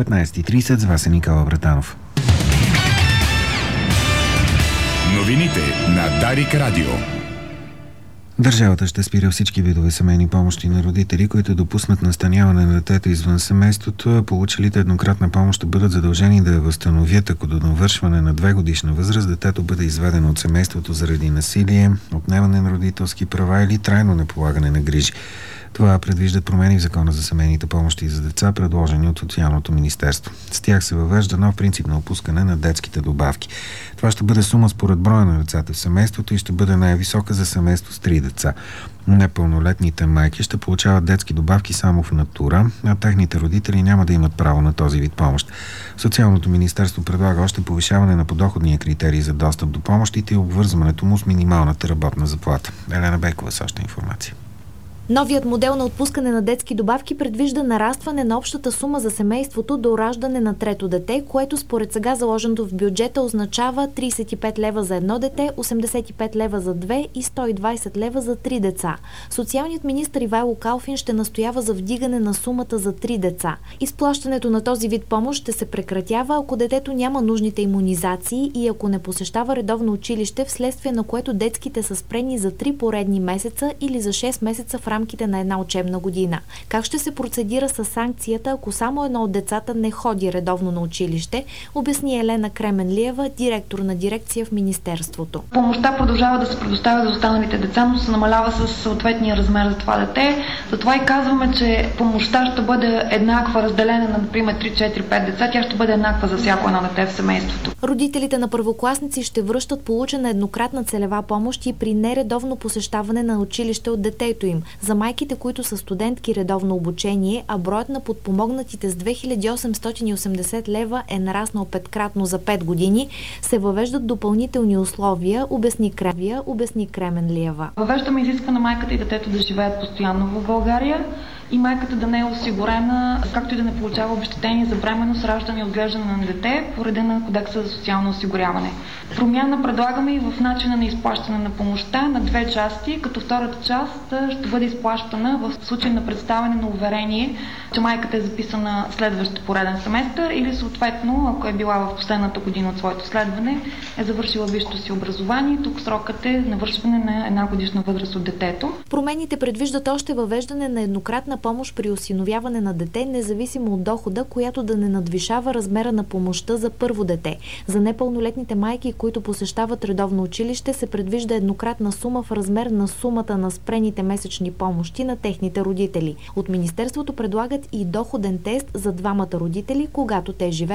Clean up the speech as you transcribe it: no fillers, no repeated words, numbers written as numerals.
15:30 с вас е Никола Братанов. Новините на Дарик Радио. Държавата ще спира всички видове семейни помощи на родители, които допуснат настаняване на детето извън семейството, а получилите еднократна помощ ще бъдат задължени да я възстановят, ако до навършване на 2-годишна възраст детето бъде изведено от семейството заради насилие, отнемане на родителски права или трайно неполагане на грижи. Това предвиждат промени в Закона за семейните помощи за деца, предложени от Социалното министерство. С тях се въвежда нов принцип на отпускане на детските добавки. Това ще бъде сума според броя на децата в семейството и ще бъде най-висока за семейство с 3 деца. Непълнолетните майки ще получават детски добавки само в натура, а техните родители няма да имат право на този вид помощ. Социалното министерство предлага още повишаване на подоходния критерий за достъп до помощите и обвързването му с минималната работна заплата. Елена Бекова с още информация. Новият модел на отпускане на детски добавки предвижда нарастване на общата сума за семейството до раждане на трето дете, което според сега заложеното в бюджета означава 35 лева за едно дете, 85 лева за 2 и 120 лева за 3 деца. Социалният министър Ивайло Калфин ще настоява за вдигане на сумата за 3 деца. Изплащането на този вид помощ ще се прекратява, ако детето няма нужните имунизации и ако не посещава редовно училище, вследствие на което детските са спрени за 3 поредни месеца или за 6 месеца в рамките на една учебна година. Как ще се процедира с санкцията, ако само едно от децата не ходи редовно на училище, обясни Елена Кременлиева, директор на дирекция в Министерството. Помощта продължава да се предоставя за останалите деца, но се намалява с съответния размер за това дете. Затова и казваме, че помощта ще бъде еднаква, разделена на, например, 3, 4, 5 деца. Тя ще бъде еднаква за всяко едно дете в семейството. Родителите на първокласници ще връщат получена еднократна целева помощ и при нередовно посещаване на училище от детето им. За майките, които са студентки редовно обучение, а броят на подпомогнатите с 2880 лева е нараснал 5-кратно за 5 години, се въвеждат допълнителни условия, обясни Кременлиева. Въвеждаме изискване майката и детето да живеят постоянно в България и майката да не е осигурена, както и да не получава обезщетение за бременност, раждане и отглеждане на дете по реда на Кодекса за социално осигуряване. Промяна предлагаме и в начина на изплащане на помощта на 2 части, като втората част ще бъде изплащана в случай на представяне на уверение, че майката е записана следващ пореден семестър или съответно, ако е била в последната година от своето следване, е завършила висшето си образование. Тук срокът е навършване на 1 годишна възраст от детето. Промените предвиждат още въвеждане на еднократна помощ при осиновяване на дете, независимо от дохода, която да не надвишава размера на помощта за първо дете. За непълнолетните майки, които посещават редовно училище, се предвижда еднократна сума в размер на сумата на спрените месечни помощи на техните родители. От Министерството предлагат и доходен тест за двамата родители, когато те живеят